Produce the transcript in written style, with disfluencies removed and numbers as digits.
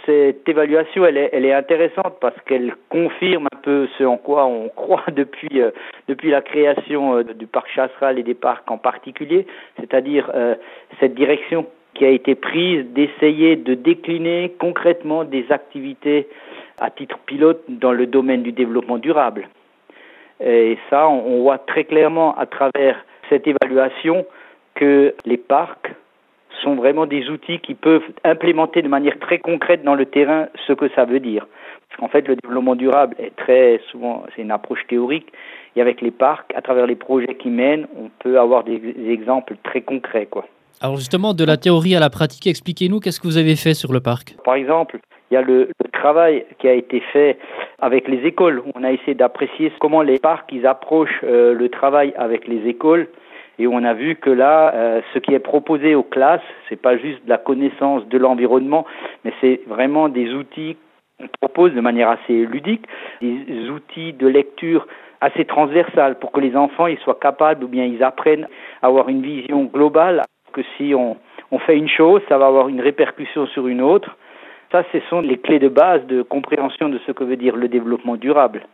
cette évaluation, elle est intéressante parce qu'elle confirme un peu ce en quoi on croit depuis la création du parc Chasseral et des parcs en particulier, c'est-à-dire cette direction qui a été prise d'essayer de décliner concrètement des activités à titre pilote dans le domaine du développement durable. Et ça, on voit très clairement à travers cette évaluation que les parcs sont vraiment des outils qui peuvent implémenter de manière très concrète dans le terrain ce que ça veut dire. Parce qu'en fait, le développement durable est très souvent, c'est une approche théorique. Et avec les parcs, à travers les projets qu'ils mènent, on peut avoir des exemples très concrets, quoi. Alors justement, de la théorie à la pratique, expliquez-nous qu'est-ce que vous avez fait sur le parc. Par exemple, il y a le travail qui a été fait avec les écoles. On a essayé d'apprécier comment les parcs ils approchent le travail avec les écoles. Et on a vu que là, ce qui est proposé aux classes, c'est pas juste de la connaissance de l'environnement, mais c'est vraiment des outils qu'on propose de manière assez ludique, des outils de lecture assez transversales pour que les enfants ils soient capables ou bien ils apprennent à avoir une vision globale, que si on fait une chose, ça va avoir une répercussion sur une autre. Ça, ce sont les clés de base de compréhension de ce que veut dire le développement durable.